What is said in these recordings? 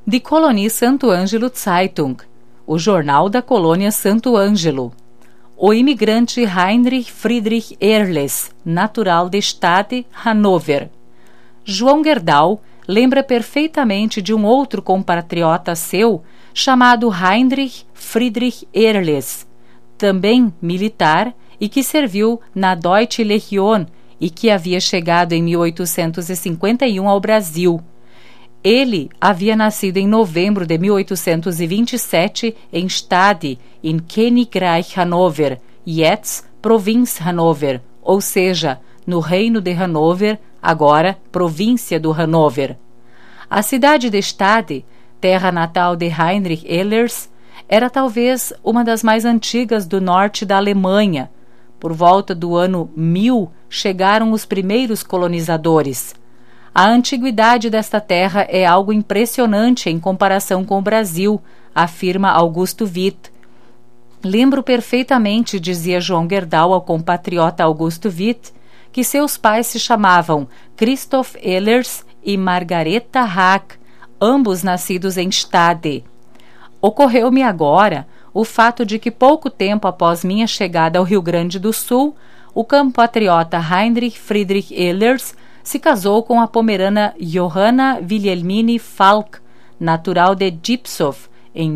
Die Kolonie Santo Ângelo Zeitung, o jornal da colônia Santo Ângelo. O imigrante Heinrich Friedrich Ehrles, natural de Stade, Hannover. João Gerdau lembra perfeitamente de um outro compatriota seu, chamado Heinrich Friedrich Ehrles, também militar e que serviu na Deutsche Legion e que havia chegado em 1851 ao Brasil. Ele havia nascido em novembro de 1827 em Stade, em Königreich Hannover, jetzt Provinz Hannover, ou seja, no Reino de Hannover, agora província do Hannover. A cidade de Stade, terra natal de Heinrich Ehlers, era talvez uma das mais antigas do norte da Alemanha. Por volta do ano 1000 chegaram os primeiros colonizadores. A antiguidade desta terra é algo impressionante em comparação com o Brasil, afirma Augusto Witt. Lembro perfeitamente, dizia João Gerdau ao compatriota Augusto Witt, que seus pais se chamavam Christoph Ehlers e Margareta Hack, ambos nascidos em Stade. Ocorreu-me agora o fato de que pouco tempo após minha chegada ao Rio Grande do Sul, o compatriota Heinrich Friedrich Ehlers se casou com a pomerana Johanna Wilhelmine Falk, natural de Dipsow, em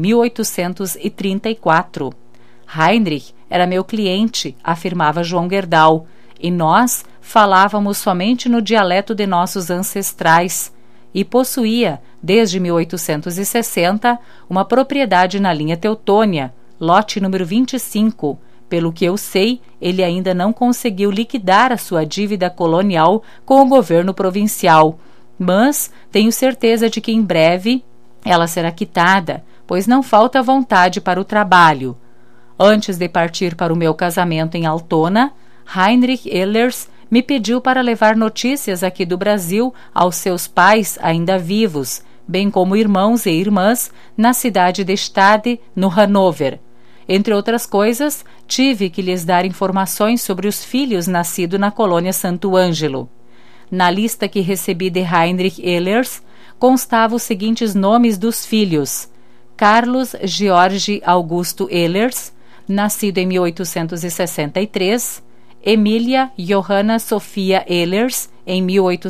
1834. Heinrich era meu cliente, afirmava João Gerdau, e nós falávamos somente no dialeto de nossos ancestrais, e possuía, desde 1860, uma propriedade na linha Teutônia, lote número 25. Pelo que eu sei, ele ainda não conseguiu liquidar a sua dívida colonial com o governo provincial, mas tenho certeza de que em breve ela será quitada, pois não falta vontade para o trabalho. Antes de partir para o meu casamento em Altona, Heinrich Ehlers me pediu para levar notícias aqui do Brasil aos seus pais ainda vivos, bem como irmãos e irmãs, na cidade de Stade, no Hannover. Entre outras coisas, tive que lhes dar informações sobre os filhos nascidos na colônia Santo Ângelo. Na lista que recebi de Heinrich Ehlers, constavam os seguintes nomes dos filhos: Carlos George Augusto Ehlers, nascido em 1863, Emília Johanna Sofia Ehlers, em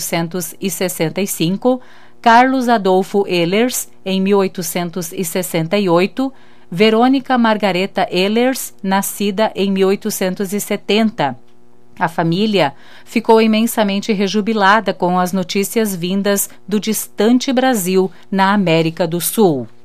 1865, Carlos Adolfo Ehlers, em 1868, Verônica Margareta Ehlers, nascida em 1870. A família ficou imensamente rejubilada com as notícias vindas do distante Brasil, na América do Sul.